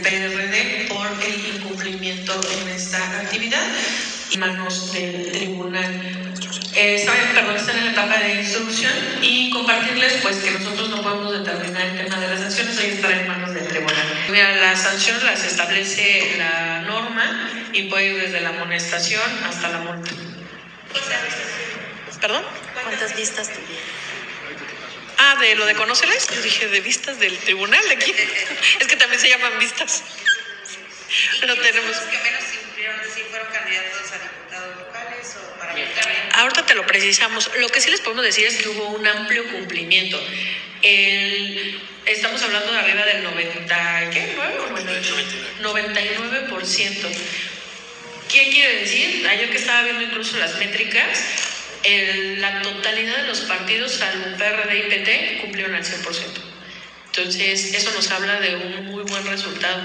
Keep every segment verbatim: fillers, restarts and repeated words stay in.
P R D por el incumplimiento en esta actividad y manos del tribunal. Eh, están, perdón, están en la etapa de instrucción y compartirles pues que nosotros no podemos determinar el tema de las sanciones, ahí estará en manos del tribunal. Mira, las sanciones las establece la norma y puede ir desde la amonestación hasta la multa. ¿Perdón? ¿Cuántas vistas tuvieron? Ah, de lo de Conóceles, yo dije de vistas del tribunal de aquí. Es que también se llaman vistas. Lo tenemos. Los que menos cumplieron, si fueron candidatos a diputados locales o para votar. Ahorita te lo precisamos. Lo que sí les podemos decir es que hubo un amplio cumplimiento. El, estamos hablando de arriba del noventa, ¿qué? ¿nueve o noventa y nueve por ciento. ¿Qué quiere decir? Ayer que estaba viendo incluso las métricas, el, la totalidad de los partidos, salvo P R D y P T, cumplieron al cien por ciento. Entonces, eso nos habla de un muy buen resultado.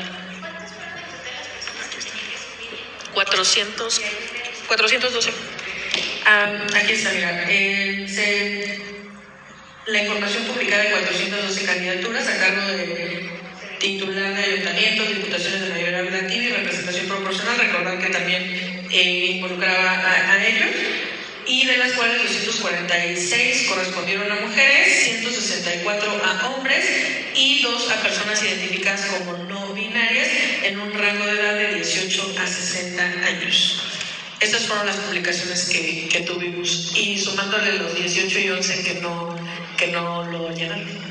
cuatrocientos, cuatrocientos doce. Ah, aquí está, mira. Eh, se, la información publicada de cuatrocientas doce candidaturas a cargo de titular de ayuntamientos, diputaciones de mayoría relativa y representación proporcional. Recordar que también eh, involucraba a, a ellos. Y de las cuales doscientos cuarenta y seis correspondieron a mujeres, ciento sesenta y cuatro a hombres y dos a personas identificadas como no binarias en un rango de edad de dieciocho a sesenta años. Estas fueron las publicaciones que, que tuvimos y sumándole los dieciocho y once que no, que no lo llenaron.